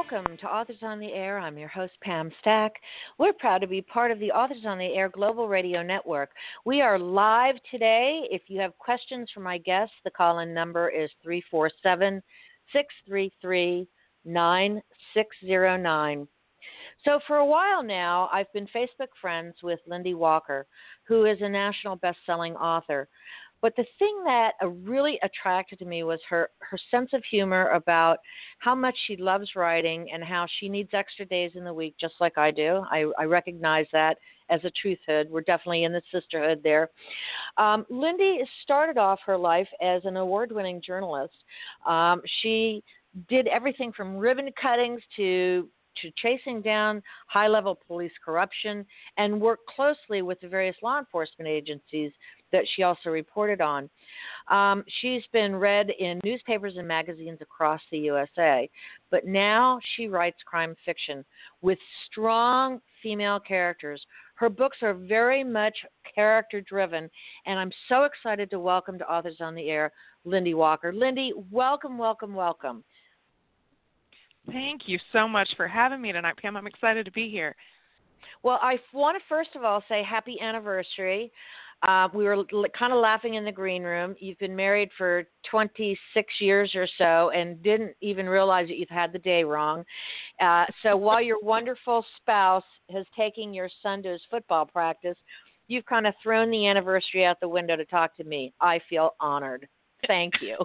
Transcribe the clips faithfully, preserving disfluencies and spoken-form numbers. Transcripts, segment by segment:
Welcome to Authors on the Air. I'm your host, Pam Stack. We're proud to be part of the Authors on the Air Global Radio Network. We are live today. If you have questions for my guests, the call-in number is three four seven, six three three, nine six zero nine. So for a while now, I've been Facebook friends with Lindy Walker, who is a national best-selling author. But the thing that uh, really attracted to me was her, her sense of humor about how much she loves writing and how she needs extra days in the week, just like I do. I, I recognize that as a truthhood. We're definitely in the sisterhood there. Um, Lindy started off her life as an award-winning journalist. Um, she did everything from ribbon cuttings to to chasing down high-level police corruption and worked closely with the various law enforcement agencies that she also reported on. Um, she's been read in newspapers and magazines across the U S A, but now she writes crime fiction with strong female characters. Her books are very much character-driven, and I'm so excited to welcome to Authors on the Air, Lindy Walker. Lindy, welcome, welcome, welcome. Thank you so much for having me tonight, Pam. I'm excited to be here. Well, I want to first of all say happy anniversary. Uh, we were l- kind of laughing in the green room. You've been married for twenty-six years or so and didn't even realize that you've had the day wrong. Uh, so while your wonderful spouse is taking your son to his football practice, you've kind of thrown the anniversary out the window to talk to me. I feel honored. Thank you.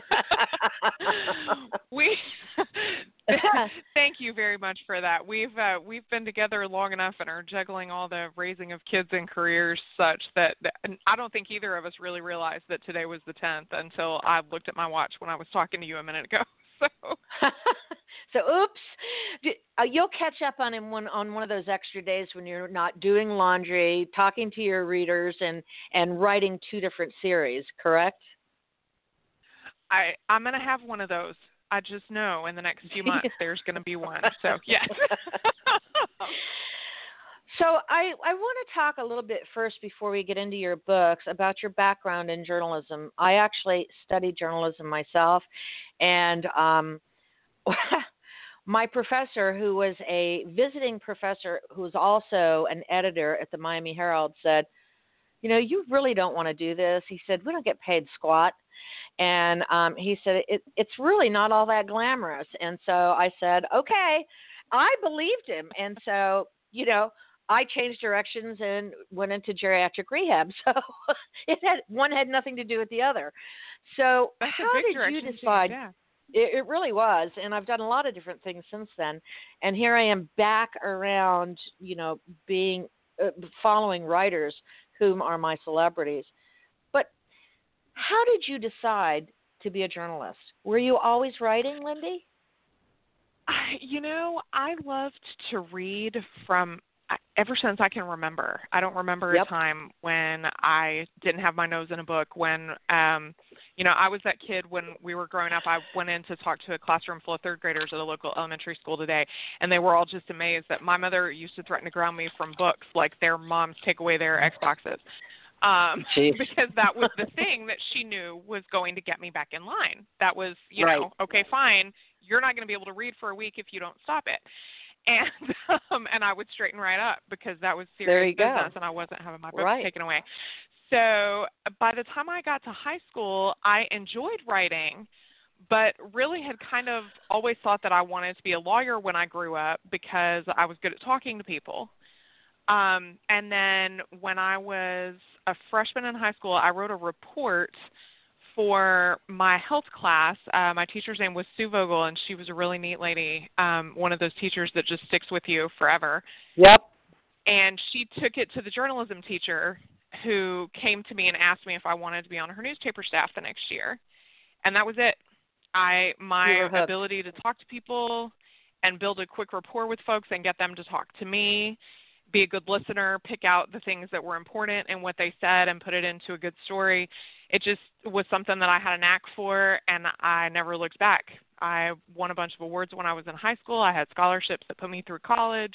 we thank you very much for that. We've uh, we've been together long enough and are juggling all the raising of kids and careers such that, that and I don't think either of us really realized that today was the tenth until I looked at my watch when I was talking to you a minute ago. So, so oops. Uh, you'll catch up on him one, on one of those extra days when you're not doing laundry, talking to your readers, and and writing two different series. Correct? I, I'm going to have one of those. I just know in the next few months there's going to be one. So, yes. So I, I want to talk a little bit first before we get into your books about your background in journalism. I actually studied journalism myself, and um, my professor, who was a visiting professor who was also an editor at the Miami Herald, said, you know, you really don't want to do this. He said, we don't get paid squat. And um, he said, it, it's really not all that glamorous. And so I said, okay, I believed him. And so, you know, I changed directions and went into geriatric rehab. So it had one had nothing to do with the other. So That's how did you decide? Change, yeah. it, it really was. And I've done a lot of different things since then. And here I am back around, you know, being uh, following writers whom are my celebrities. But how did you decide to be a journalist? Were you always writing, Lindy? I, you know, I loved to read from ever since I can remember. I don't remember Yep. a time when I didn't have my nose in a book. When, um, you know, I was that kid when we were growing up. I went in to talk to a classroom full of third graders at a local elementary school today, and they were all just amazed that my mother used to threaten to ground me from books like their moms take away their Xboxes. Um, because that was the thing that she knew was going to get me back in line. That was, you right. know, okay, fine, you're not going to be able to read for a week if you don't stop it. And um, and I would straighten right up because that was serious business go. and I wasn't having my books right. taken away. So by the time I got to high school, I enjoyed writing, but really had kind of always thought that I wanted to be a lawyer when I grew up because I was good at talking to people. Um, and then when I was a freshman in high school, I wrote a report for my health class. Uh, my teacher's name was Sue Vogel, and she was a really neat lady, um, one of those teachers that just sticks with you forever. Yep. And she took it to the journalism teacher, who came to me and asked me if I wanted to be on her newspaper staff the next year. And that was it. I my ability to talk to people and build a quick rapport with folks and get them to talk to me, be a good listener, pick out the things that were important and what they said and put it into a good story. It just was something that I had a knack for, and I never looked back. I won a bunch of awards when I was in high school. I had scholarships that put me through college.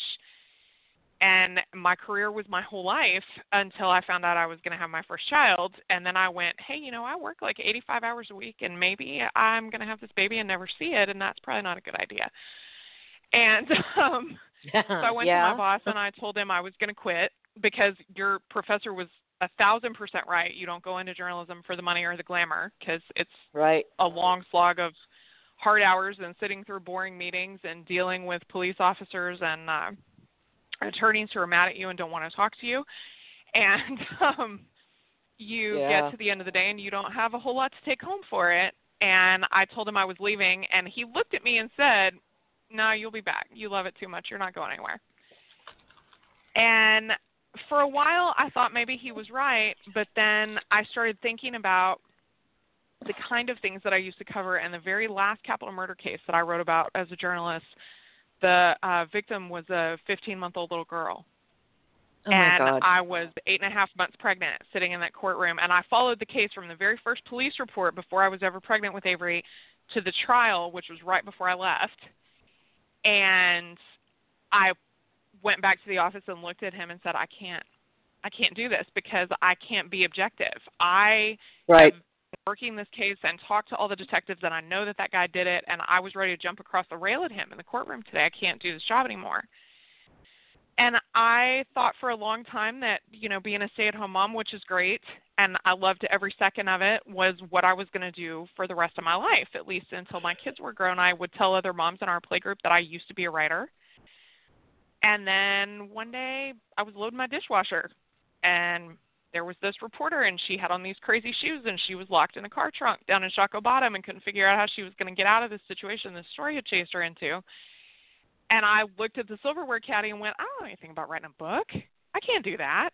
And my career was my whole life until I found out I was going to have my first child. And then I went, hey, you know, I work like eighty-five hours a week, and maybe I'm going to have this baby and never see it, and that's probably not a good idea. And um, so I went yeah. to my boss and I told him I was going to quit because your professor was a thousand percent right. You don't go into journalism for the money or the glamour because it's right. a long slog of hard hours and sitting through boring meetings and dealing with police officers and uh, attorneys who are mad at you and don't want to talk to you. And um, you yeah. get to the end of the day and you don't have a whole lot to take home for it. And I told him I was leaving, and he looked at me and said, no, you'll be back. You love it too much. You're not going anywhere. And for a while, I thought maybe he was right, but then I started thinking about the kind of things that I used to cover. And the very last capital murder case that I wrote about as a journalist, the uh, victim was a fifteen-month-old little girl. Oh and my God. I was eight and a half months pregnant sitting in that courtroom. And I followed the case from the very first police report before I was ever pregnant with Avery to the trial, which was right before I left. And I went back to the office and looked at him and said, I can't, I can't do this because I can't be objective. I right. have been working this case and talked to all the detectives, and I know that that guy did it, and I was ready to jump across the rail at him in the courtroom today. I can't do this job anymore. And I thought for a long time that, you know, being a stay-at-home mom, which is great, and I loved every second of it, was what I was going to do for the rest of my life, at least until my kids were grown. I would tell other moms in our playgroup that I used to be a writer. And then one day I was loading my dishwasher, and there was this reporter, and she had on these crazy shoes, and she was locked in a car trunk down in Shockoe Bottom and couldn't figure out how she was going to get out of this situation this story had chased her into. And I looked at the silverware caddy and went, I don't know anything about writing a book. I can't do that.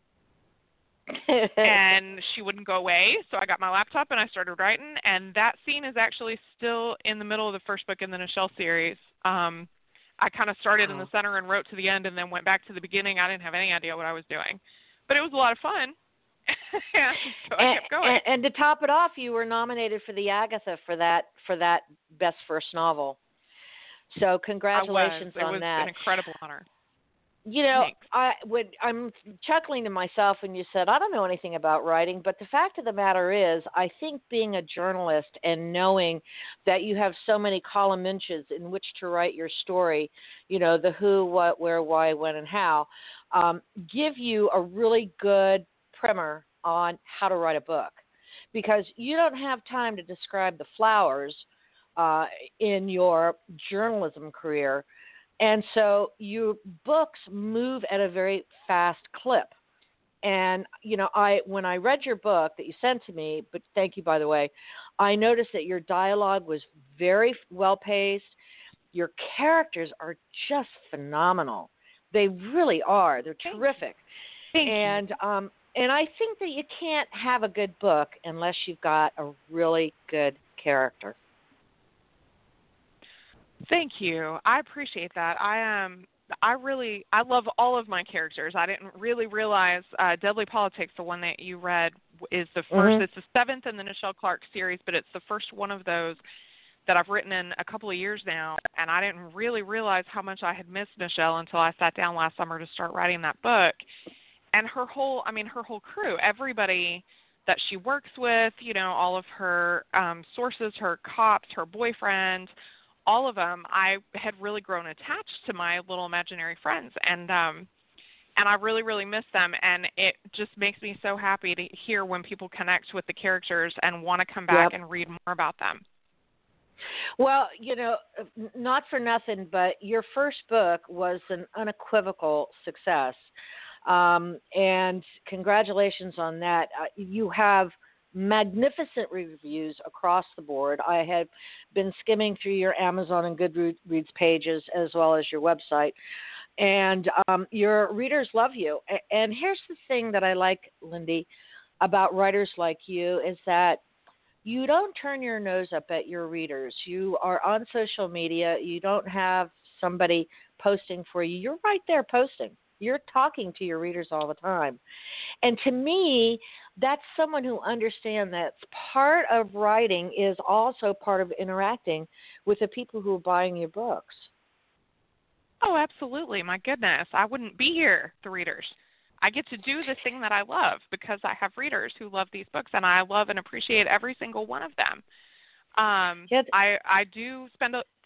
And she wouldn't go away, so I got my laptop and I started writing. And that scene is actually still in the middle of the first book in the Nichelle series. Um, I kind of started wow. in the center and wrote to the end and then went back to the beginning. I didn't have any idea what I was doing. But it was a lot of fun. and so and, I kept going. And, and to top it off, you were nominated for the Agatha for that for that best first novel. So congratulations I was. on it was that. An incredible honor. You know, Thanks. I would. I'm chuckling to myself when you said I don't know anything about writing, but the fact of the matter is, I think being a journalist and knowing that you have so many column inches in which to write your story, you know, the who, what, where, why, when, and how, um, give you a really good primer on how to write a book, because you don't have time to describe the flowers Uh, in your journalism career. And so your books move at a very fast clip. And, you know, I when I read your book that you sent to me, but thank you, by the way, I noticed that your dialogue was very well-paced. Your characters are just phenomenal. They really are. They're thank terrific. You. Thank and, you. Um, and I think that you can't have a good book unless you've got a really good character. Thank you. I appreciate that. I um I really I love all of my characters. I didn't really realize uh, Deadly Politics, the one that you read, is the first. Mm-hmm. It's the seventh in the Nichelle Clark series, but it's the first one of those that I've written in a couple of years now. And I didn't really realize how much I had missed Nichelle until I sat down last summer to start writing that book. And her whole, I mean, her whole crew, everybody that she works with, you know, all of her um, sources, her cops, her boyfriend, all of them, I had really grown attached to my little imaginary friends, and um, and I really, really miss them, and it just makes me so happy to hear when people connect with the characters and want to come back Yep. and read more about them. Well, you know, not for nothing, but your first book was an unequivocal success, um, and congratulations on that. Uh, you have magnificent reviews across the board. I have been skimming through your Amazon and Goodreads pages as well as your website, and um, your readers love you. And here's the thing that I like, Lindy, about writers like you is that you don't turn your nose up at your readers. You are on social media. You don't have somebody posting for you. You're right there posting. You're talking to your readers all the time. And to me, that's someone who understands that part of writing is also part of interacting with the people who are buying your books. Oh, absolutely. My goodness. I wouldn't be here, the readers. I get to do the thing that I love because I have readers who love these books, and I love and appreciate every single one of them. Um, yeah. I, I do spend a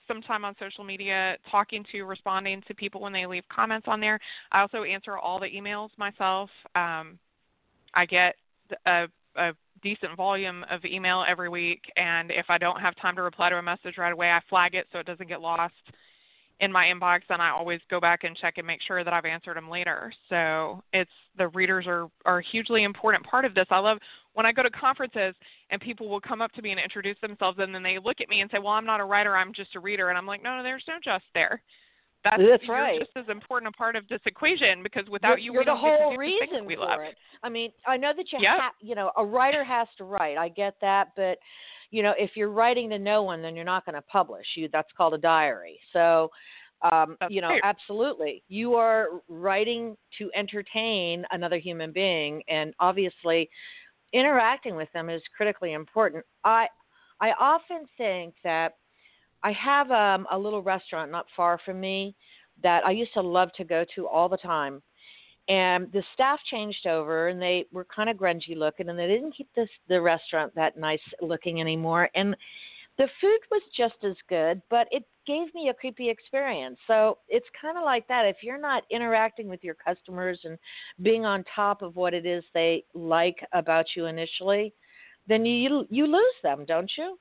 some time on social media talking to, responding to people when they leave comments on there. I also answer all the emails myself. Um, I get a, a decent volume of email every week, and if I don't have time to reply to a message right away, I flag it so it doesn't get lost in my inbox, and I always go back and check and make sure that I've answered them later. So it's the readers are, are a hugely important part of this. I love when I go to conferences and people will come up to me and introduce themselves, and then they look at me and say, well, I'm not a writer, I'm just a reader. And I'm like, no, no, there's no just there. That's, That's you're right. just as important a part of this equation, because without you're, you, you're we don't the whole get to do reason the things we for love. it. I mean, I know that you yep. have, you know, a writer has to write. I get that, but you know, if you're writing to no one, then you're not going to publish. You that's called a diary. So, um, you know, right. absolutely, you are writing to entertain another human being, and obviously, interacting with them is critically important. I, I often think that I have um, a little restaurant not far from me that I used to love to go to all the time. And the staff changed over, and they were kind of grungy looking, and they didn't keep this the restaurant that nice looking anymore. And the food was just as good, but it gave me a creepy experience. So it's kind of like that. If you're not interacting with your customers and being on top of what it is they like about you initially, then you you lose them, don't you?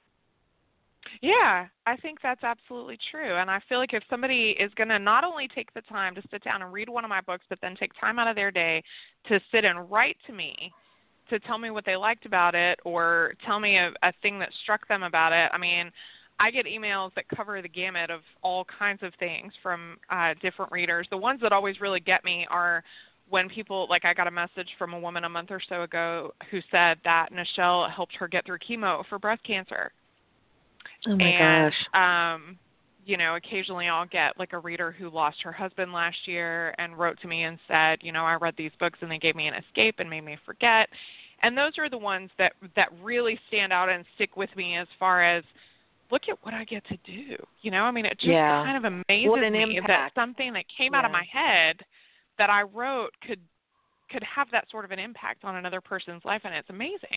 Yeah, I think that's absolutely true. And I feel like if somebody is going to not only take the time to sit down and read one of my books, but then take time out of their day to sit and write to me, to tell me what they liked about it or tell me a, a thing that struck them about it. I mean, I get emails that cover the gamut of all kinds of things from uh, different readers. The ones that always really get me are when people, like I got a message from a woman a month or so ago who said that Nichelle helped her get through chemo for breast cancer. Oh my and, gosh. um, you know, occasionally I'll get like a reader who lost her husband last year and wrote to me and said, you know, I read these books and they gave me an escape and made me forget. And those are the ones that, that really stand out and stick with me as far as, look at what I get to do. You know, I mean, it just yeah. kind of amazes me impact. that something that came yeah. out of my head that I wrote could could have that sort of an impact on another person's life, and it's amazing.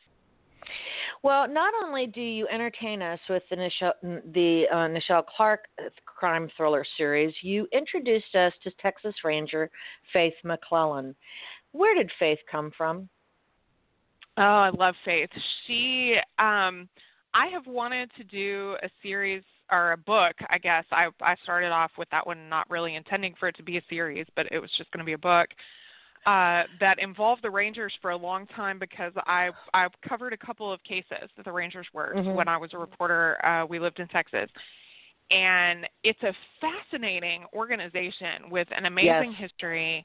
Well, not only do you entertain us with the Nichelle, the uh, Nichelle Clarke crime thriller series, you introduced us to Texas Ranger Faith McClellan. Where did Faith come from? Oh, I love Faith. She, um, I have wanted to do a series or a book, I guess. I, I started off with that one not really intending for it to be a series, but it was just going to be a book. Uh, that involved the Rangers for a long time because I've, I've covered a couple of cases that the Rangers worked mm-hmm. when I was a reporter. Uh, we lived in Texas. And it's a fascinating organization with an amazing yes. history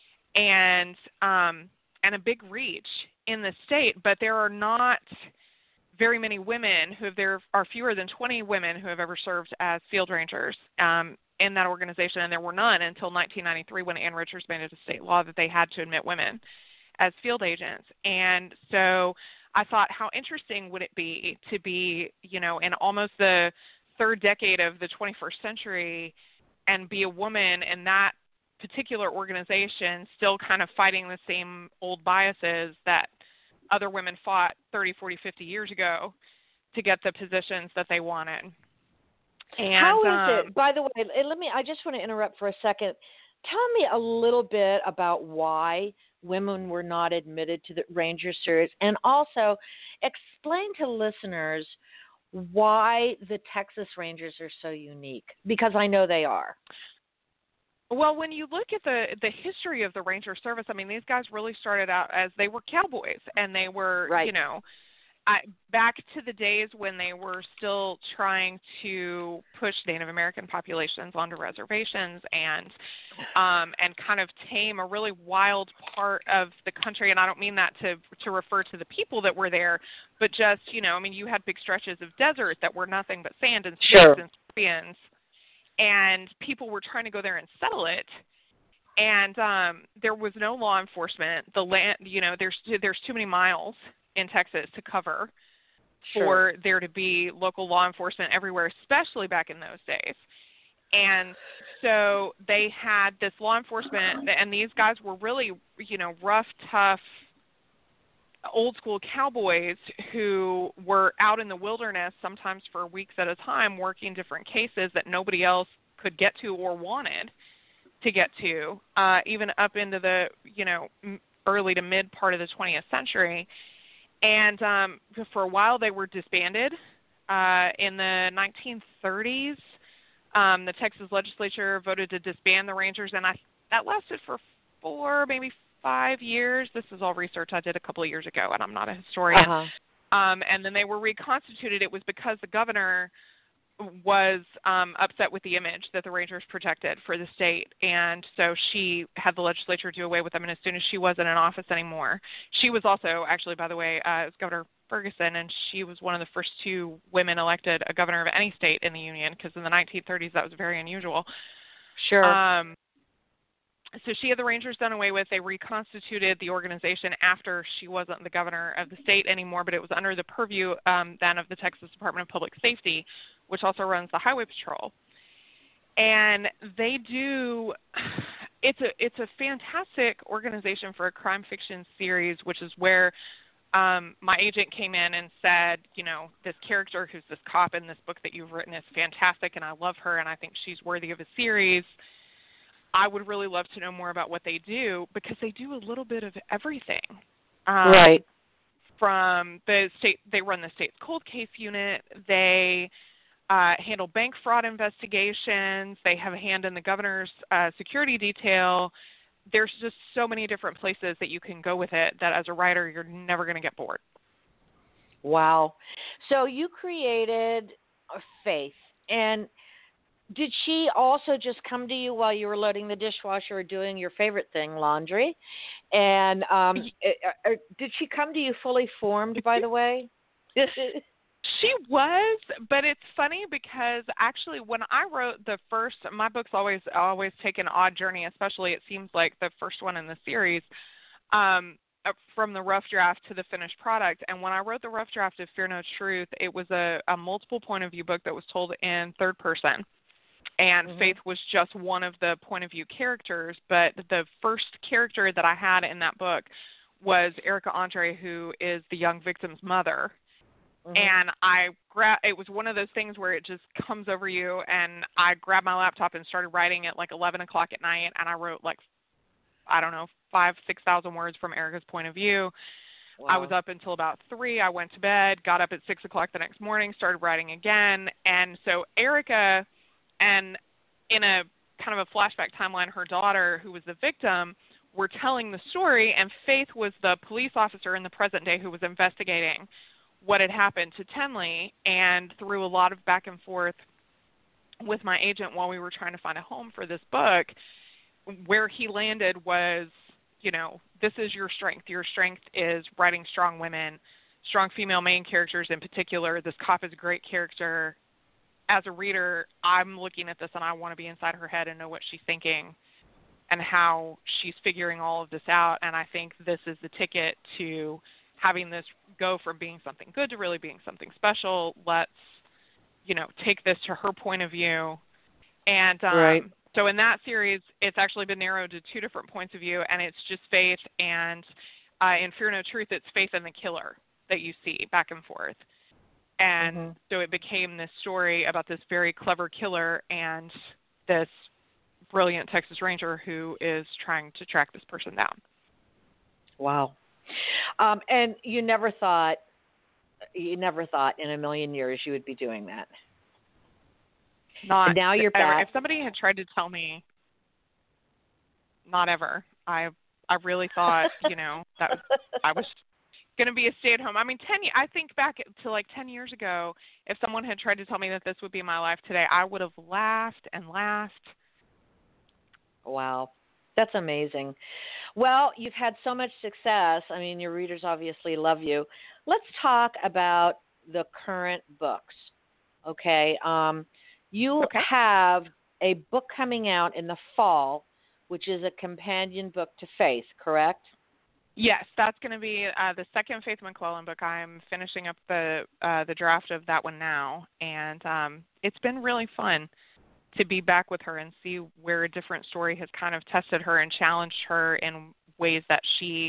and um, and a big reach in the state. But there are not very many women who have, there are fewer than twenty women who have ever served as field rangers. Um, in that organization, and there were none until nineteen ninety-three when Ann Richards made it a state law that they had to admit women as field agents. And so I thought, how interesting would it be to be, you know, in almost the third decade of the twenty-first century and be a woman in that particular organization still kind of fighting the same old biases that other women fought thirty, forty, fifty years ago to get the positions that they wanted. And, How is um, it, by the way, let me, I just want to interrupt for a second. Tell me a little bit about why women were not admitted to the Ranger series, and also explain to listeners why the Texas Rangers are so unique, because I know they are. Well, when you look at the, the history of the Ranger service, I mean, these guys really started out as they were cowboys, and they were, right. you know, I, back to the days when they were still trying to push Native American populations onto reservations and um, and kind of tame a really wild part of the country. And I don't mean that to to refer to the people that were there, but just, you know, I mean, you had big stretches of desert that were nothing but sand and snakes sure. and scorpions, and people were trying to go there and settle it. And um, there was no law enforcement. The land, you know, there's there's too many miles in Texas to cover sure. for there to be local law enforcement everywhere, especially back in those days. And so they had this law enforcement, and these guys were really, you know, rough, tough, old school cowboys who were out in the wilderness sometimes for weeks at a time working different cases that nobody else could get to or wanted to get to, uh, even up into the, you know, early to mid part of the twentieth century. And um, for a while they were disbanded. Uh, in the nineteen thirties, um, the Texas legislature voted to disband the Rangers, and I, that lasted for four, maybe five years. This is all research I did a couple of years ago, and I'm not a historian. Uh-huh. Um, and then they were reconstituted. It was because the governor was um, upset with the image that the Rangers projected for the state, and so she had the legislature do away with them. And as soon as she wasn't in office anymore, she was also, actually, by the way, uh, it was Governor Ferguson, and she was one of the first two women elected a governor of any state in the Union, because in the nineteen thirties that was very unusual. Sure. Um, so she had the Rangers done away with. They reconstituted the organization after she wasn't the governor of the state anymore, but it was under the purview um, then of the Texas Department of Public Safety, which also runs the Highway Patrol. And they do, it's a it's a fantastic organization for a crime fiction series, which is where um, my agent came in and said, you know, this character who's this cop in this book that you've written is fantastic, and I love her, and I think she's worthy of a series. I would really love to know more about what they do, because they do a little bit of everything. Um, right. From the state, they run the state's cold case unit. They uh, handle bank fraud investigations. They have a hand in the governor's uh, security detail. There's just so many different places that you can go with it that as a writer, you're never going to get bored. Wow. So you created Faith, and did she also just come to you while you were loading the dishwasher or doing your favorite thing, laundry? And um, did she come to you fully formed, by the way? She was, but it's funny because actually when I wrote the first, my books always always take an odd journey, especially it seems like the first one in the series, um, from the rough draft to the finished product. And when I wrote the rough draft of Fear No Truth, it was a, a multiple point of view book that was told in third person. And mm-hmm. Faith was just one of the point of view characters, but the first character that I had in that book was Erica Andre, who is the young victim's mother. Mm-hmm. And I gra- it was one of those things where it just comes over you, and I grabbed my laptop and started writing at like eleven o'clock at night, and I wrote like, I don't know, five, six thousand words from Erica's point of view. Wow. I was up until about three. I went to bed, got up at six o'clock the next morning, started writing again. And so Erica, and in a kind of a flashback timeline, her daughter, who was the victim, were telling the story, and Faith was the police officer in the present day who was investigating what had happened to Tenley. And through a lot of back and forth with my agent while we were trying to find a home for this book, where he landed was, you know, this is your strength. Your strength is writing strong women, strong female main characters in particular. This cop is a great character. As a reader, I'm looking at this and I want to be inside her head and know what she's thinking and how she's figuring all of this out. And I think this is the ticket to having this go from being something good to really being something special. Let's, you know, take this to her point of view. And um, right. so in that series, it's actually been narrowed to two different points of view, and it's just Faith. And uh, in Fear No Truth, it's Faith and the killer that you see back and forth. And mm-hmm. so it became this story about this very clever killer and this brilliant Texas Ranger who is trying to track this person down. Wow. Um, and you never thought, you never thought in a million years you would be doing that. Not and now you're ever. back. If somebody had tried to tell me, not ever. I I really thought, you know, that was, I was going to be a stay-at-home. I mean, ten. I think back to like ten years ago, if someone had tried to tell me that this would be my life today, I would have laughed and laughed. Wow. That's amazing. Well, you've had so much success. I mean, your readers obviously love you. Let's talk about the current books. Okay. Um, you okay. have a book coming out in the fall, which is a companion book to Faith, correct? Yes, that's going to be uh, the second Faith McClellan book. I'm finishing up the uh, the draft of that one now, and um, it's been really fun to be back with her and see where a different story has kind of tested her and challenged her in ways that she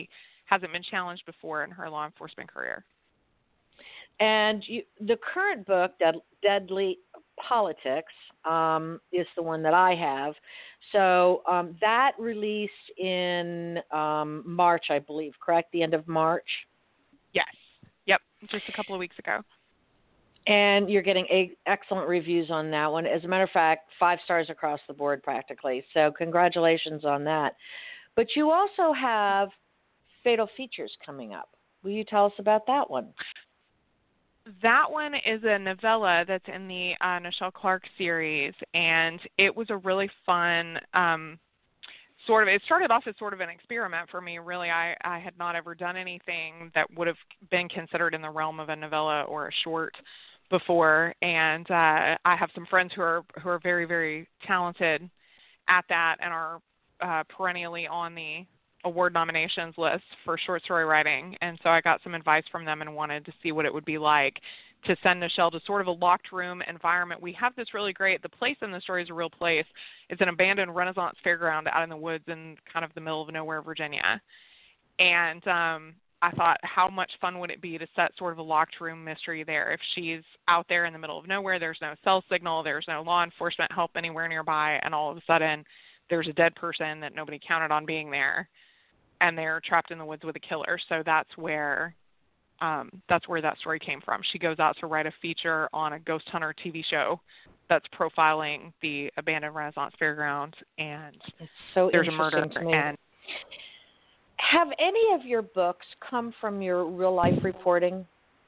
hasn't been challenged before in her law enforcement career. And you, the current book, Dead, Deadly Politics, um, is the one that I have. So um, that released in um, March, I believe, correct? The end of March? Yes. Yep, just a couple of weeks ago. And you're getting a, excellent reviews on that one. As a matter of fact, five stars across the board practically. So congratulations on that. But you also have Fatal Features coming up. Will you tell us about that one? That one is a novella that's in the uh, Nichelle Clark series, and it was a really fun um, sort of, it started off as sort of an experiment for me, really. I, I had not ever done anything that would have been considered in the realm of a novella or a short before, and uh, I have some friends who are who are very, very talented at that and are uh, perennially on the award nominations list for short story writing, and so I got some advice from them and wanted to see what it would be like to send Nichelle to sort of a locked room environment. We have this really great, the place in the story is a real place. It's an abandoned Renaissance fairground out in the woods in kind of the middle of nowhere, Virginia. And um, I thought, how much fun would it be to set sort of a locked room mystery there? If she's out there in the middle of nowhere, there's no cell signal, there's no law enforcement help anywhere nearby, and all of a sudden there's a dead person that nobody counted on being there, and they're trapped in the woods with a killer. So that's where um, that's where that story came from. She goes out to write a feature on a ghost hunter T V show that's profiling the abandoned Renaissance fairground, and it's so there's a murder. To me. And have any of your books come from your real life reporting?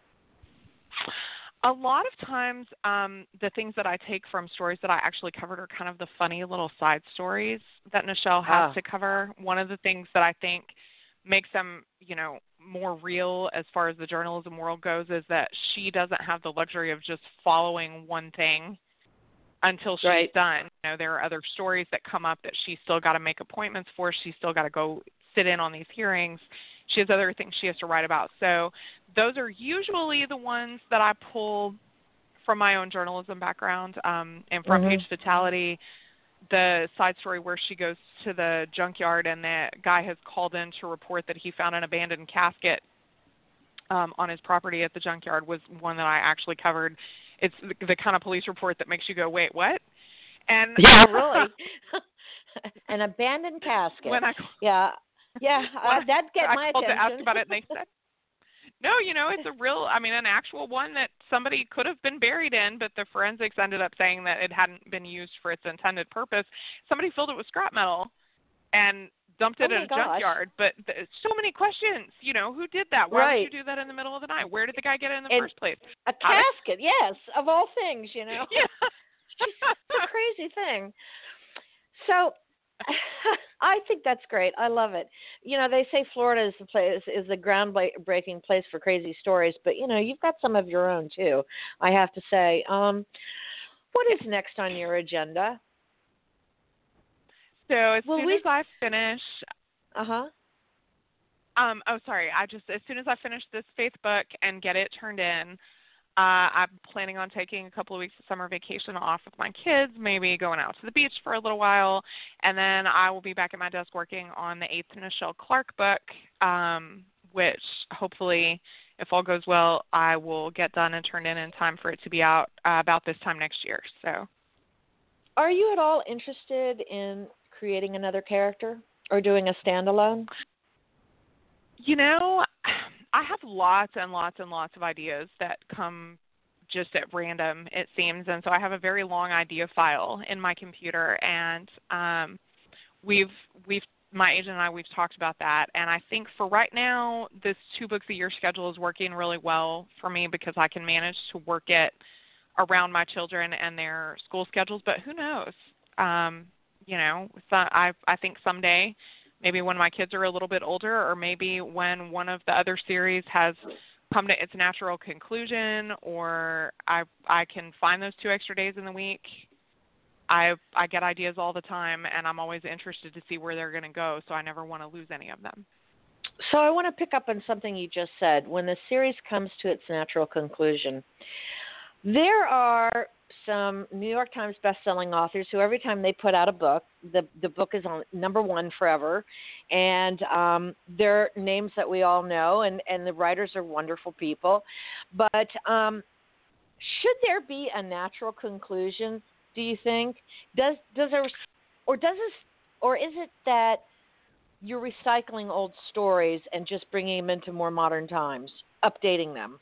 A lot of times, um, the things that I take from stories that I actually covered are kind of the funny little side stories that Nichelle has ah. to cover. One of the things that I think makes them, you know, more real as far as the journalism world goes is that she doesn't have the luxury of just following one thing until she's right. done. You know, there are other stories that come up that she's still got to make appointments for. She's still got to go sit in on these hearings. She has other things she has to write about. So those are usually the ones that I pull from my own journalism background. Um, and Front mm-hmm. Page Fatality, the side story where she goes to the junkyard and the guy has called in to report that he found an abandoned casket um, on his property at the junkyard, was one that I actually covered. It's the, the kind of police report that makes you go, wait, what? And yeah, really. An abandoned casket. When I, yeah. Yeah, uh, that'd get I my called attention. to ask about it, and they said, no, you know, it's a real, I mean, an actual one that somebody could have been buried in, but the forensics ended up saying that it hadn't been used for its intended purpose. Somebody filled it with scrap metal and dumped it oh in a gosh. junkyard. But th- so many questions, you know, who did that? Why right. would you do that in the middle of the night? Where did the guy get it in the and first place? A casket, yes, of all things, you know. Yeah. It's a crazy thing. So I think that's great. I love it. You know, they say Florida is the place, is the groundbreaking place for crazy stories, but you know, you've got some of your own too, I have to say. Um, what is next on your agenda? So as Will soon we... as I finish, uh huh. Um, oh, sorry. I just as soon as I finish this faith book and get it turned in, Uh, I'm planning on taking a couple of weeks of summer vacation off with my kids, maybe going out to the beach for a little while, and then I will be back at my desk working on the eighth Nichelle Clark book, um, which hopefully, if all goes well, I will get done and turned in in time for it to be out uh, about this time next year. So, are you at all interested in creating another character or doing a standalone? You know, I have lots and lots and lots of ideas that come just at random, it seems, and so I have a very long idea file in my computer, and um, we've we've my agent and I we've talked about that, and I think for right now this two books a year schedule is working really well for me because I can manage to work it around my children and their school schedules. But who knows? Um, you know, so I I think someday, maybe when my kids are a little bit older, or maybe when one of the other series has come to its natural conclusion, or I I can find those two extra days in the week. I I get ideas all the time, and I'm always interested to see where they're going to go, so I never want to lose any of them. So I want to pick up on something you just said. When the series comes to its natural conclusion, there are some New York Times best-selling authors who every time they put out a book, the the book is on number one forever, and um, they're names that we all know, and, and the writers are wonderful people. But um, should there be a natural conclusion, do you think? Does does there, or does it, or is it that you're recycling old stories and just bringing them into more modern times, updating them?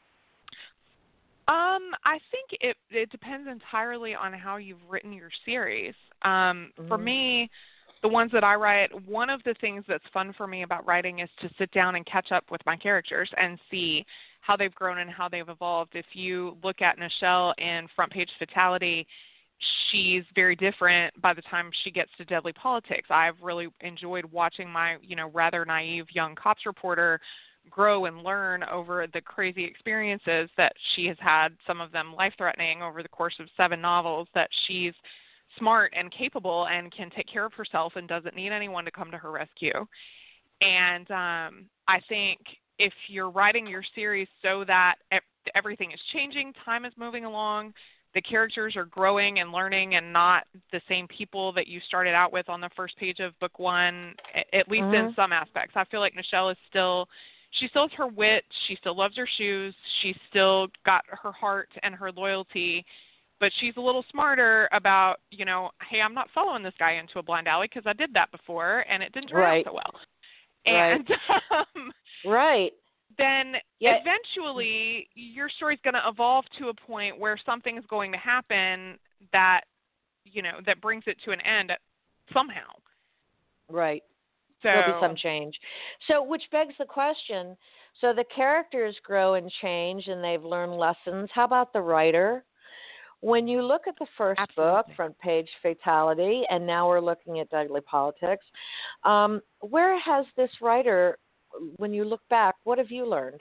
Um, I think it it depends entirely on how you've written your series. Um, mm-hmm. For me, the ones that I write, one of the things that's fun for me about writing is to sit down and catch up with my characters and see how they've grown and how they've evolved. If you look at Nichelle in Front Page Fatality, she's very different by the time she gets to Deadly Politics. I've really enjoyed watching my, you know, rather naive young cops reporter grow and learn over the crazy experiences that she has had, some of them life-threatening over the course of seven novels, that she's smart and capable and can take care of herself and doesn't need anyone to come to her rescue. And um, I think if you're writing your series so that everything is changing, time is moving along, the characters are growing and learning and not the same people that you started out with on the first page of book one, at least mm-hmm. in some aspects. I feel like Nichelle is still... She still has her wit. She still loves her shoes. She's still got her heart and her loyalty, but she's a little smarter about, you know, hey, I'm not following this guy into a blind alley because I did that before and it didn't turn right. out so well. And right. um, right. then yeah. eventually your story's going to evolve to a point where something's going to happen that, you know, that brings it to an end somehow. Right. So, there'll be some change. So, which begs the question, so the characters grow and change and they've learned lessons. How about the writer? When you look at the first Absolutely. book, Front Page Fatality, and now we're looking at Deadly Politics, um, where has this writer, when you look back, what have you learned?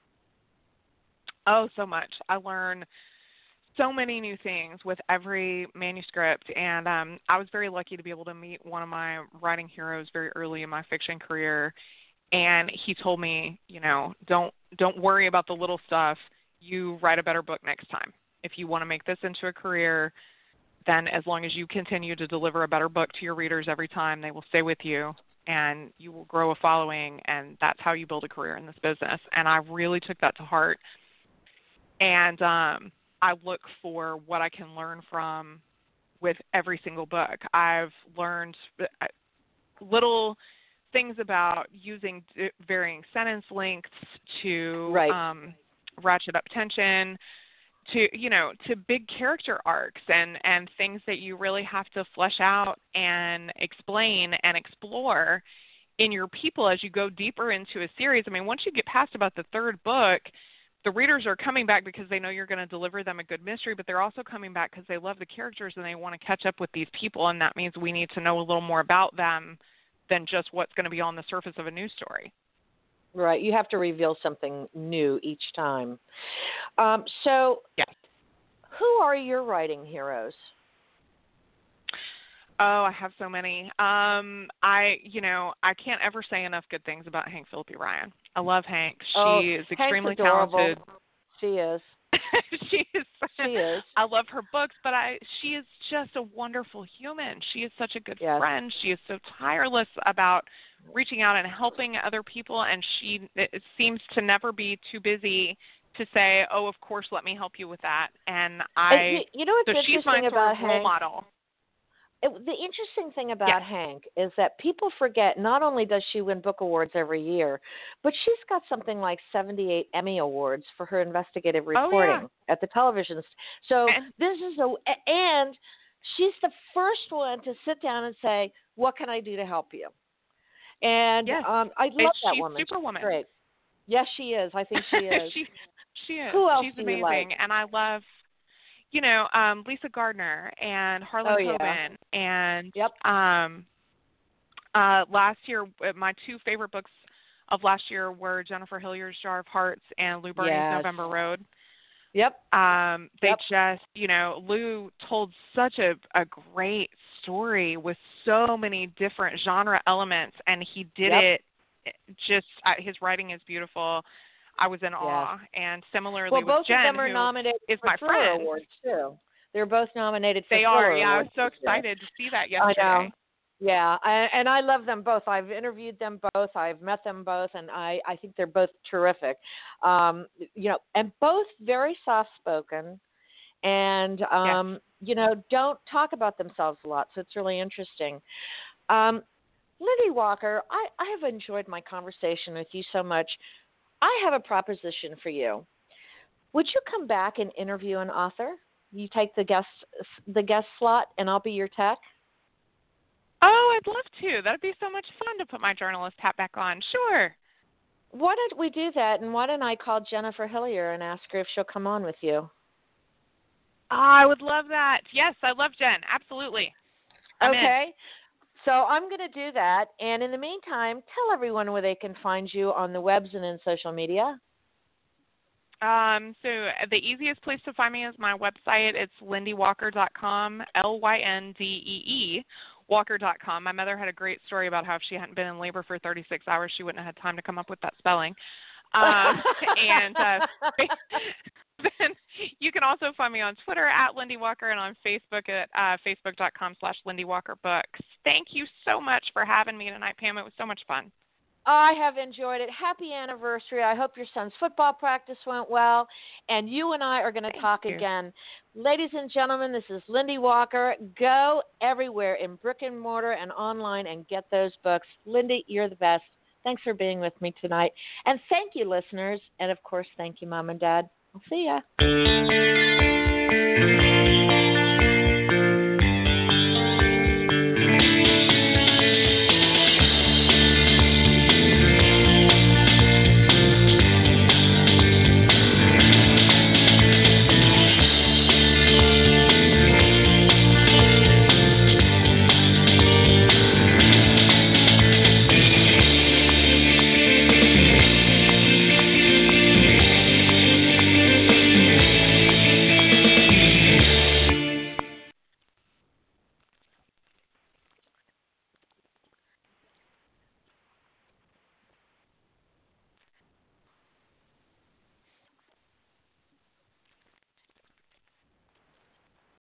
Oh, so much. I learn so many new things with every manuscript, and um, I was very lucky to be able to meet one of my writing heroes very early in my fiction career, and he told me, you know, don't don't worry about the little stuff. You write a better book next time. If you want to make this into a career, then as long as you continue to deliver a better book to your readers every time, they will stay with you, and you will grow a following, and that's how you build a career in this business. And I really took that to heart, and um, I look for what I can learn from with every single book. I've learned little things about using varying sentence lengths to right. um, ratchet up tension, to, you know, to big character arcs and, and things that you really have to flesh out and explain and explore in your people as you go deeper into a series. I mean, once you get past about the third book, the readers are coming back because they know you're going to deliver them a good mystery, but they're also coming back because they love the characters and they want to catch up with these people, and that means we need to know a little more about them than just what's going to be on the surface of a news story. Right. You have to reveal something new each time. Um, so yes. Who are your writing heroes? Oh, I have so many. Um, I, you know, I can't ever say enough good things about Hank Phillippi Ryan. I love Hank. She oh, is extremely Hank's adorable. talented. She is. she is. She is. I love her books, but I, she is just a wonderful human. She is such a good yes. friend. She is so tireless about reaching out and helping other people, and she it seems to never be too busy to say, "Oh, of course, let me help you with that." And I, and you, you know what's so interesting she's my about sort of role Hank? model. It, the interesting thing about yes. Hank is that people forget not only does she win book awards every year, but she's got something like seventy-eight Emmy Awards for her investigative reporting oh, yeah. at the television. So and, this is a, and she's the first one to sit down and say, "What can I do to help you?" And yes. um, I love and that she's woman. Superwoman. She's great. Yes, she is. I think she is. she, she is. Who else She's do amazing, you like? and I love. You know, um, Lisa Gardner and Harlan oh, yeah. Coben, and yep. um, uh, last year, my two favorite books of last year were Jennifer Hilliard's Jar of Hearts and Lou Berney's yes. November Road. Yep. Um, they yep. just, you know, Lou told such a, a great story with so many different genre elements, and he did yep. it just, uh, his writing is beautiful. I was in awe, yes. and similarly well, with both Jen, of them are who nominated is for my Thriller friend. Awards too. They're both nominated for They Fuller are. Yeah, I was Awards so this year. excited to see that yesterday. I know. Yeah, I, and I love them both. I've interviewed them both. I've met them both, and I, I think they're both terrific. Um, you know, and both very soft-spoken, and um, yes. you know, don't talk about themselves a lot. So it's really interesting. Um, Lindy Walker, I, I have enjoyed my conversation with you so much. I have a proposition for you. Would you come back and interview an author? You take the guest the guest slot, and I'll be your tech. Oh, I'd love to. That'd be so much fun to put my journalist hat back on. Sure. Why don't we do that? And why don't I call Jennifer Hillier and ask her if she'll come on with you? Oh, I would love that. Yes, I love Jen. Absolutely. I'm okay. In. So I'm going to do that. And in the meantime, tell everyone where they can find you on the webs and in social media. Um, so the easiest place to find me is my website. It's lindy walker dot com, L Y N D E E, walker dot com. My mother had a great story about how if she hadn't been in labor for thirty-six hours, she wouldn't have had time to come up with that spelling. Um, and uh, then you can also find me on Twitter at Lindy Walker and on Facebook at uh, facebook dot com slash Lindy Walker Books. Thank you so much for having me tonight, Pam. It was so much fun. I have enjoyed it. Happy anniversary. I hope your son's football practice went well. And you and I are going to talk you. again. Ladies and gentlemen, this is Lindy Walker. Go everywhere in brick and mortar and online and get those books. Lindy, you're the best. Thanks for being with me tonight. And thank you, listeners. And, of course, thank you, Mom and Dad. I'll see ya.